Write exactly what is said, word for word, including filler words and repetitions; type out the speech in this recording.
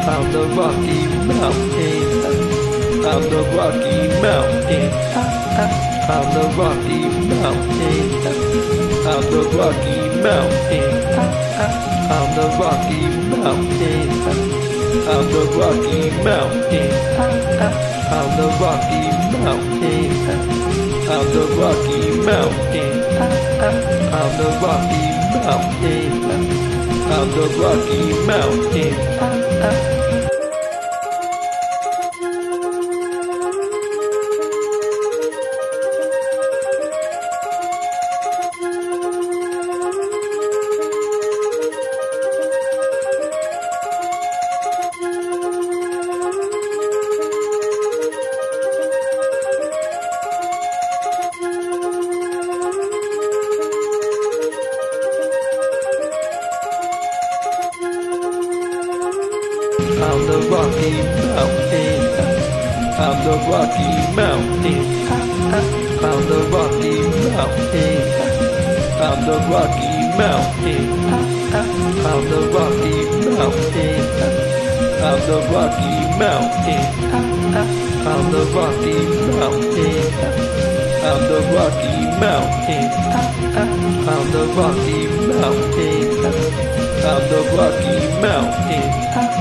on the Rocky Mountain, on the Rocky Mountain, on the Rocky Mountain, on the Rocky Mountain, on the Rocky Mountain, on the Rocky Mountain, on the Rocky Mountain, on the Rocky Mountain, on the Rocky Mountain, on the Rocky Mountain. On the Rocky Mountain, on the Rocky Mountain, on the Rocky Mountain, on the Rocky Mountain, on the Rocky Mountain, on the Rocky Mountain, on the Rocky Mountain, on the Rocky Mountain, on the Rocky Mountain, on the Rocky Mountain.